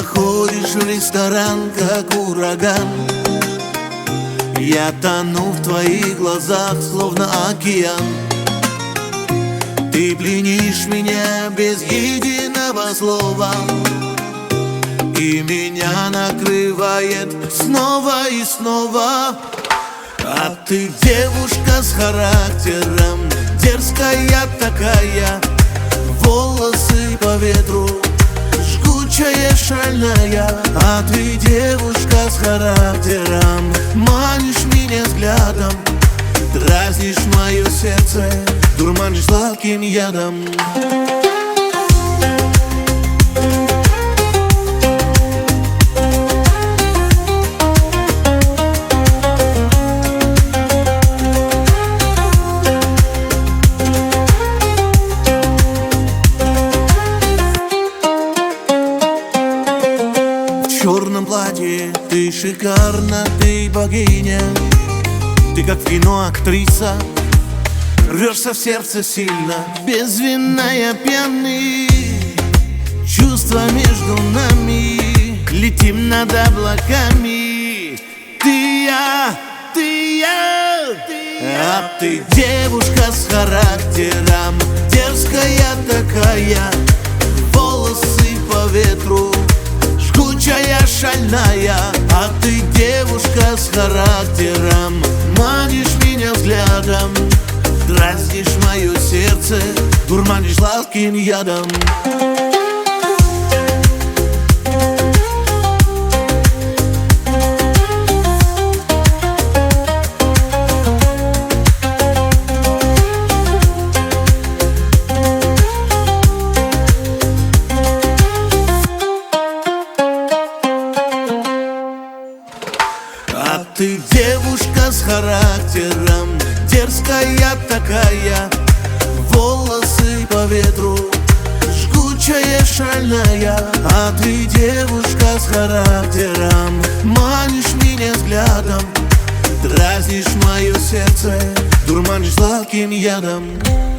заходишь в ресторан, как ураган. Я тону в твоих глазах, словно океан. Ты пленишь меня без единого слова, и меня накрывает снова и снова. А ты девушка с характером, дерзкая такая, волосы по ветру, жгучая, шальная. А ты девушка с характером, манишь меня взглядом, дразнишь мое сердце, дурманишь сладким ядом. В черном платье ты шикарна, ты богиня. Ты как в кино актриса, рвешься в сердце сильно. Безвинная, пьяный, чувства между нами, летим над облаками. Ты я, ты я, ты я. А ты девушка с характером, дерзкая такая, волосы по ветру, жгучая, шальная. А ты девушка с характером, манишь меня взглядом, дразнишь мое сердце, дурманишь сладким ядом. А ты девушка с характером, дерзкая такая, волосы по ветру, жгучая, шальная. А ты девушка с характером, манишь меня взглядом, дразнишь мое сердце, дурманишь сладким ядом.